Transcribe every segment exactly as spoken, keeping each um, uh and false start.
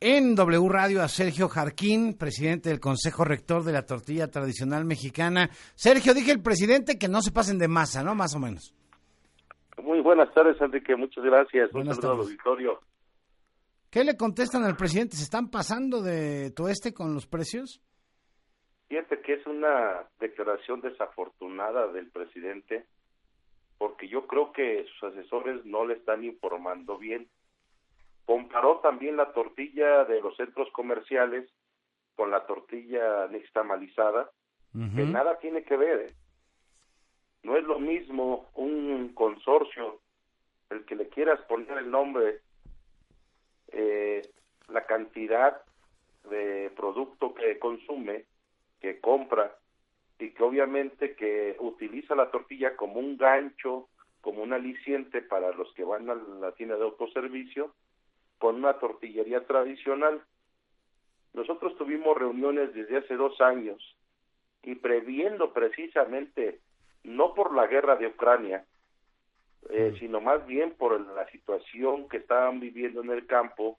en W Radio a Sergio Jarquín, presidente del Consejo Rector de la Tortilla Tradicional Mexicana. Sergio, dije el presidente que no se pasen de masa, ¿no? Más o menos. Muy buenas tardes, Enrique, muchas gracias. Buenas Un saludo tardes. al auditorio. ¿Qué le contestan al presidente? ¿Se están pasando de tueste con los precios? Fíjate que es una declaración desafortunada del presidente, porque yo creo que sus asesores no le están informando bien. Comparó también la tortilla de los centros comerciales con la tortilla nixtamalizada, uh-huh. que nada tiene que ver, ¿eh? No es lo mismo un consorcio, el que le quieras poner el nombre, eh, la cantidad de producto que consume, que compra, y que obviamente que utiliza la tortilla como un gancho, como un aliciente para los que van a la tienda de autoservicio, con una tortillería tradicional. Nosotros tuvimos reuniones desde hace dos años y previendo precisamente, no por la guerra de Ucrania, eh, sino más bien por la situación que estaban viviendo en el campo,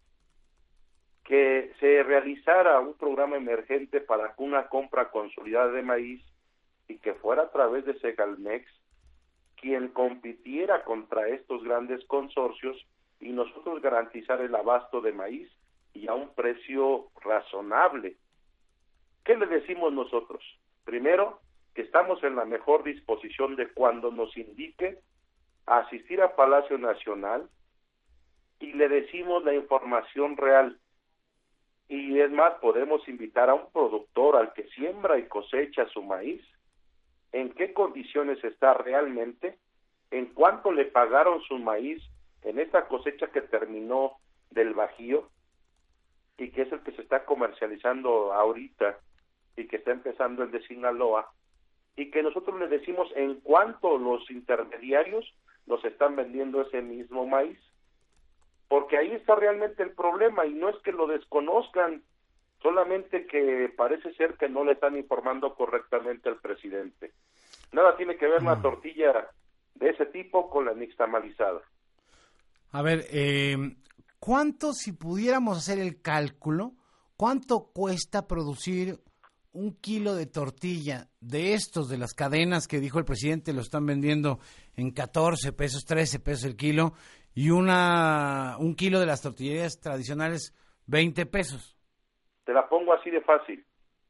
que se realizara un programa emergente para una compra consolidada de maíz y que fuera a través de Segalmex quien compitiera contra estos grandes consorcios y nosotros garantizar el abasto de maíz y a un precio razonable. ¿Qué le decimos nosotros? Primero, que estamos en la mejor disposición de cuando nos indique asistir a Palacio Nacional y le decimos la información real. Y es más, podemos invitar a un productor al que siembra y cosecha su maíz, en qué condiciones está realmente, en cuánto le pagaron su maíz en esta cosecha que terminó del Bajío y que es el que se está comercializando ahorita y que está empezando el de Sinaloa, y que nosotros le decimos en cuánto los intermediarios nos están vendiendo ese mismo maíz, porque ahí está realmente el problema, y no es que lo desconozcan, solamente que parece ser que no le están informando correctamente al presidente. Nada tiene que ver una tortilla de ese tipo con la nixtamalizada. A ver, eh, ¿cuánto, si pudiéramos hacer el cálculo, cuánto cuesta producir un kilo de tortilla de estos, de las cadenas que dijo el presidente, lo están vendiendo en catorce pesos, trece pesos el kilo, y una un kilo de las tortillerías tradicionales, veinte pesos? Te la pongo así de fácil.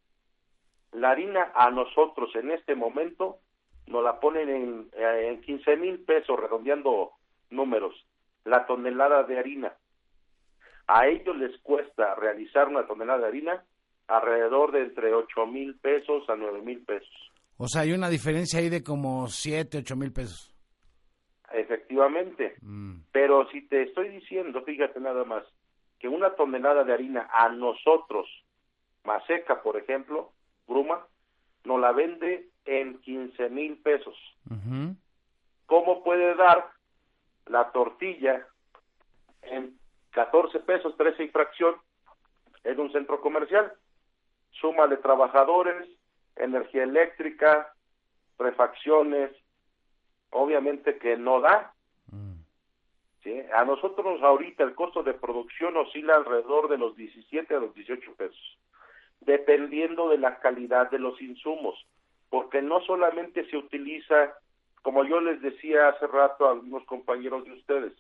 La harina a nosotros en este momento nos la ponen en, en quince mil pesos, redondeando números, la tonelada de harina. A ellos les cuesta realizar una tonelada de harina alrededor de entre ocho mil pesos a nueve mil pesos. O sea, hay una diferencia ahí de como siete, ocho mil pesos. Efectivamente. Mm. Pero si te estoy diciendo, fíjate nada más, que una tonelada de harina a nosotros, Maseca, por ejemplo, Bruma, nos la vende en quince mil pesos. Uh-huh. ¿Cómo puede dar la tortilla en catorce pesos, trece y fracción en un centro comercial? Súmale trabajadores, energía eléctrica, refacciones, obviamente que no da. Mm. ¿Sí? A nosotros ahorita el costo de producción oscila alrededor de los diecisiete a los dieciocho pesos, dependiendo de la calidad de los insumos, porque no solamente se utiliza, como yo les decía hace rato a algunos compañeros de ustedes,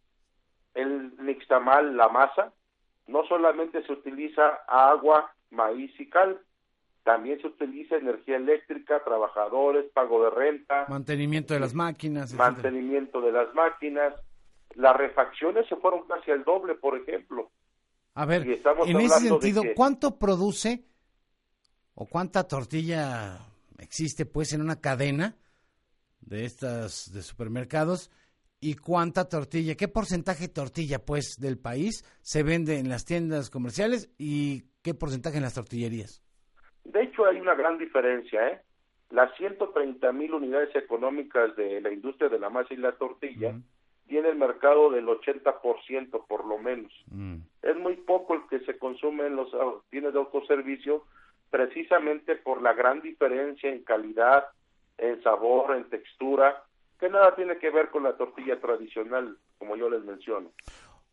el nixtamal, la masa, no solamente se utiliza agua, maíz y cal, también se utiliza energía eléctrica, trabajadores, pago de renta, mantenimiento de las máquinas, mantenimiento etcétera. de las máquinas. Las refacciones se fueron casi al doble, por ejemplo. A ver, en ese sentido, que... ¿cuánto produce o cuánta tortilla existe pues en una cadena de estas de supermercados y cuánta tortilla, qué porcentaje de tortilla pues del país se vende en las tiendas comerciales y qué porcentaje en las tortillerías? De hecho hay una gran diferencia, ¿eh? Las ciento treinta mil unidades económicas de la industria de la masa y la tortilla uh-huh. tiene el mercado del ochenta por ciento por lo menos. Uh-huh. Es muy poco el que se consume en los tiendas de autoservicio, precisamente por la gran diferencia en calidad, en sabor, en textura, que nada tiene que ver con la tortilla tradicional, como yo les menciono.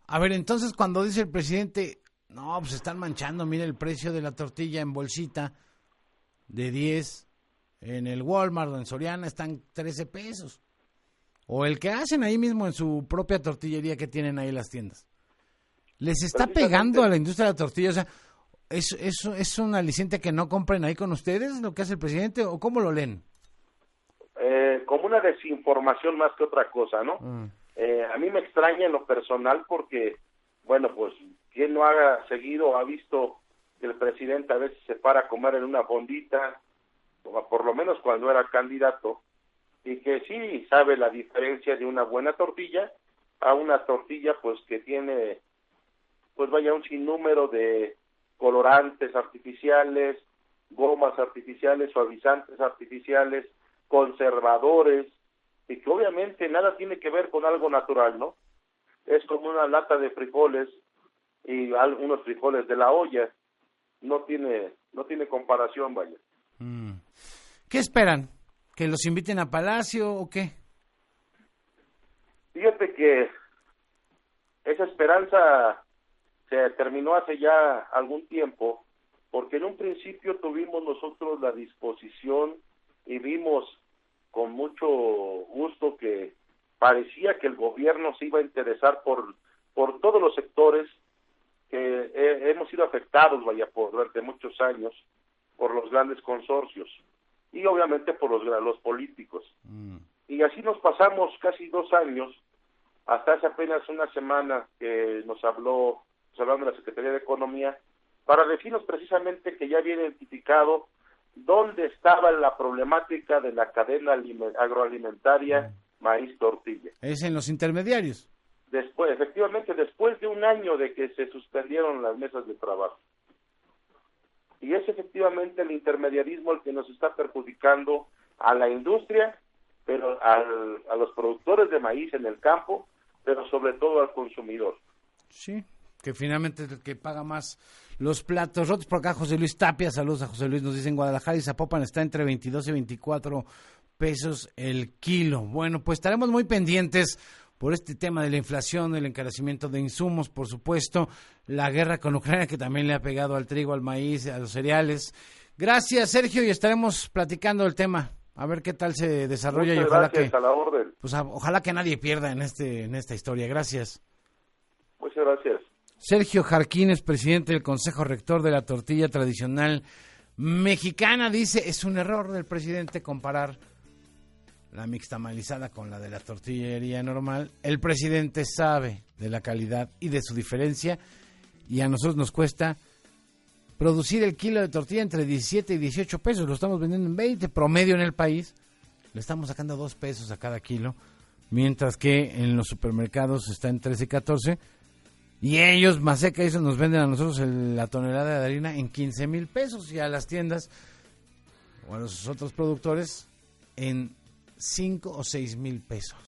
A ver, entonces cuando dice el presidente, no, pues están manchando, mire el precio de la tortilla en bolsita de diez, en el Walmart o en Soriana están trece pesos. O el que hacen ahí mismo en su propia tortillería que tienen ahí las tiendas. ¿Les está pegando a la industria de la tortilla? O sea, ¿es, es, es un aliciente que no compren ahí con ustedes lo que hace el presidente o cómo lo leen? Eh, como una desinformación más que otra cosa, ¿no? Mm. Eh, a mí me extraña en lo personal porque, bueno, pues, quien no ha seguido o ha visto que el presidente a veces se para a comer en una fondita, o por lo menos cuando era candidato, y que sí sabe la diferencia de una buena tortilla a una tortilla, pues, que tiene, pues, vaya, un sinnúmero de colorantes artificiales, gomas artificiales, suavizantes artificiales, conservadores, y que obviamente nada tiene que ver con algo natural, ¿no? Es como una lata de frijoles y unos frijoles de la olla, no tiene no tiene comparación, vaya. Mm. ¿Qué esperan? ¿Que los inviten a Palacio o qué? Fíjate que esa esperanza se terminó hace ya algún tiempo, porque en un principio tuvimos nosotros la disposición y vimos con mucho gusto que parecía que el gobierno se iba a interesar por por todos los sectores que he, hemos sido afectados, vaya, por durante muchos años, por los grandes consorcios y obviamente por los, los políticos. Mm. Y así nos pasamos casi dos años, hasta hace apenas una semana que nos habló, nos hablaron de la Secretaría de Economía, para decirnos precisamente que ya había identificado dónde estaba la problemática de la cadena agroalimentaria maíz-tortilla. Es en los intermediarios. Después, efectivamente, después de un año de que se suspendieron las mesas de trabajo. Y es efectivamente el intermediarismo el que nos está perjudicando a la industria, pero al, a los productores de maíz en el campo, pero sobre todo al consumidor. Sí, que finalmente es el que paga más los platos rotos. Por acá José Luis Tapia, saludos a José Luis, nos dicen Guadalajara y Zapopan está entre veintidós y veinticuatro pesos el kilo. Bueno, pues estaremos muy pendientes por este tema de la inflación, el encarecimiento de insumos, por supuesto, la guerra con Ucrania que también le ha pegado al trigo, al maíz, a los cereales. Gracias, Sergio, y estaremos platicando el tema, a ver qué tal se desarrolla. Muchas y ojalá gracias, que a la orden. Pues a, ojalá que nadie pierda en este en esta historia. Gracias. Muchas gracias. Sergio Jarquines, presidente del Consejo Rector de la Tortilla Tradicional Mexicana, dice, es un error del presidente comparar la mixtamalizada con la de la tortillería normal. El presidente sabe de la calidad y de su diferencia y a nosotros nos cuesta producir el kilo de tortilla entre diecisiete y dieciocho pesos, lo estamos vendiendo en veinte, promedio en el país, le estamos sacando dos pesos a cada kilo, mientras que en los supermercados está en trece y catorce, y ellos, Maseca, eso nos venden a nosotros el, la tonelada de harina en quince mil pesos, y a las tiendas o a los otros productores en cinco o seis mil pesos.